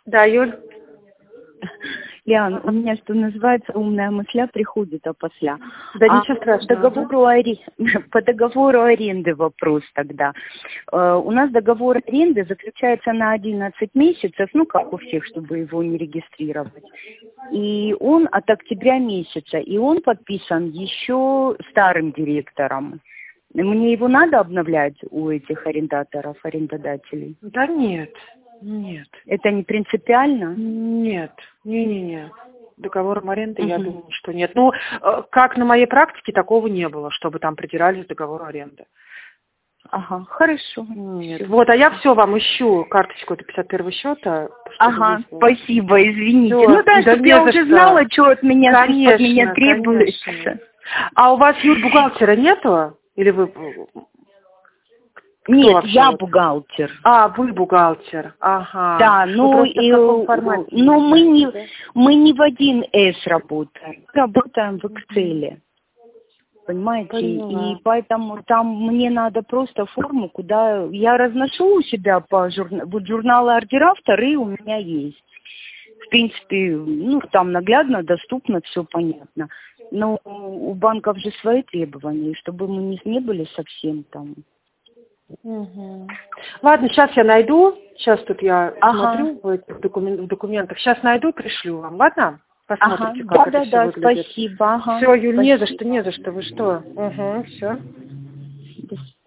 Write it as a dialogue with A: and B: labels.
A: Да, Юль.
B: Лиан, у меня, что называется, умная мысля приходит опосля.
A: Да ничего страшного.
B: По договору аренды вопрос тогда. У нас договор аренды заключается на 11 месяцев, ну, как у всех, чтобы его не регистрировать. И он от октября месяца, и он подписан еще старым директором. Мне его надо обновлять у этих арендаторов, арендодателей?
A: Да нет. Нет.
B: Это не принципиально?
A: Нет. Не-не-не. Договором аренды, я думаю, что нет. Ну, как на моей практике, такого не было, чтобы там придирались к договору аренды.
B: Ага, хорошо.
A: Нет. Вот, а я все вам ищу карточку до 51-го счета.
B: Ага, спасибо, извините.
A: Всё.
B: Ну да, чтобы я уже знала, что от меня,
A: конечно,
B: от меня требуется.
A: Конечно. А у вас, Юль, бухгалтера нету? Или вы...
B: Нет, я бухгалтер.
A: А, вы бухгалтер. Ага.
B: Да, ну и мы не в 1С работаем. Работаем в Excel. Понимаете?
A: Поняла.
B: И поэтому там мне надо просто форму, куда я разношу у себя по журналы ордера, вторые у меня есть. В принципе, ну, там наглядно, доступно, все понятно. Но у банков же свои требования, чтобы мы не были совсем там.
A: Угу. Ладно, сейчас я найду. Сейчас тут я смотрю в этих документах. Сейчас найду, пришлю вам. Ладно? Посмотрите, как это все выглядит.
B: Спасибо.
A: Все, Юль, не за что, не за что. Вы что? Угу, все.
B: До свидания.